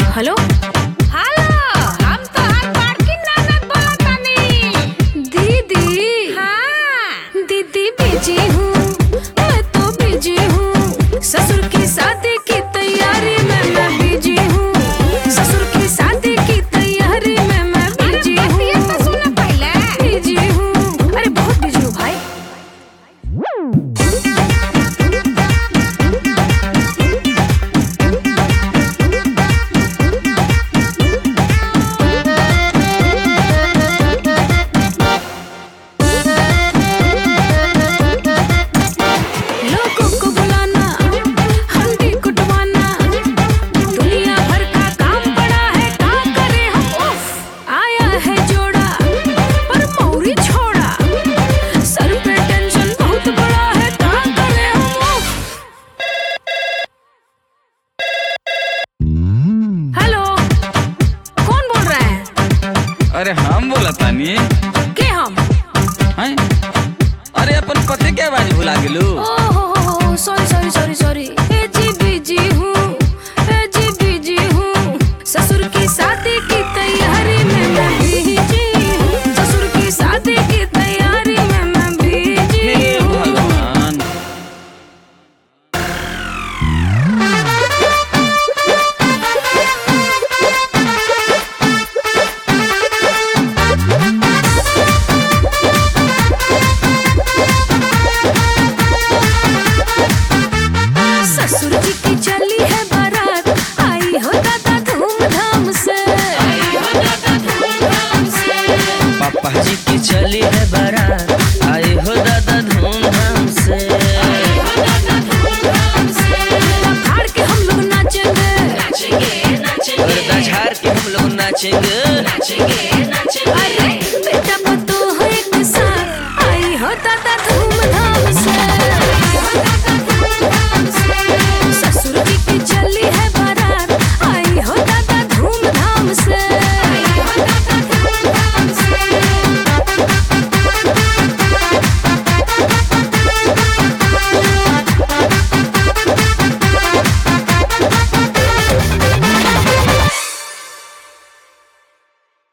Hello hello, हम तो बड़की ननद बोलतानी। दीदी हाँ दीदी बिजी हूँ, मैं तो बिजी हूँ। ससुर की शादी की तैयारी में मैं बिजी हूँ। ससुर की शादी की तैयारी में मैं बिजी हूँ। ये तो सुना पहले बिजी हूँ। अरे बहुत बिजी हूँ भाई। अरे हम बोला तानी के हम हैं? अरे अपन पते के आवाज भुला गेलू। ओहो सॉरी सॉरी सॉरी सॉरी। ए जी बिजी हूँ, ए जी बिजी हूँ। ससुर की शादी की तैयारी में मैं बिजी हूँ। ससुर की शादी की तैयारी में मैं बिजी हूँ। भगवान ससुर जी की चली है बारात, आई हो दादा धूमधाम से। पापा जी की चली है बारात, आए हो दादा धूमधाम से। झाड़ के हम लोग नाचेंगे, पर्दा झाड़ के हम लोग नाचेंगे।